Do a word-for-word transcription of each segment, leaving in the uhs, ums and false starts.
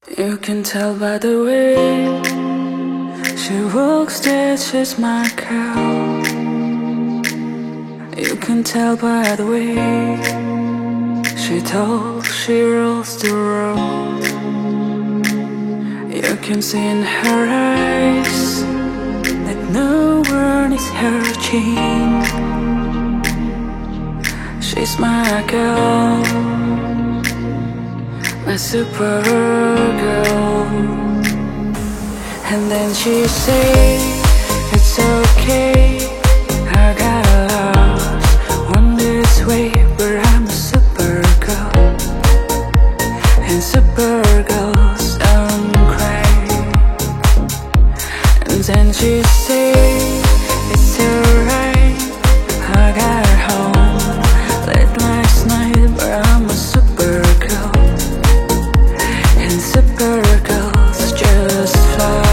You can tell by the way she walks that she's my girl. You can tell by the way she talks, she rolls the road. You can see in her eyes that no one is her chain. She's my girl, my super girl. And then she say, it's okay, I got lost one this way, but I'm a super girl. And super girls don't cry. And then she say, it's alright, I got home late last night, but I'm a super girl. And super girls just fly.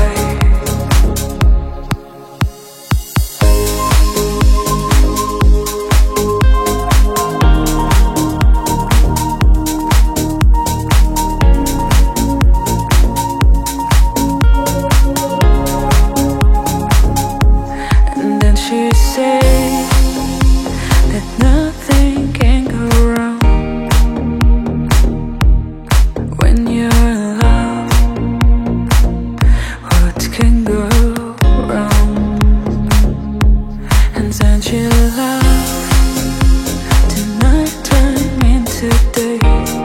She say that nothing can go wrong when you're in love. What can go wrong? And then she laughed the night time into day,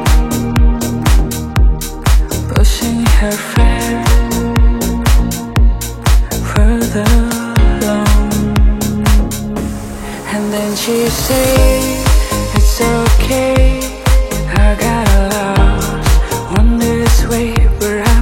pushing her fear further along. And then she say, it's okay, I got lost one this way, but I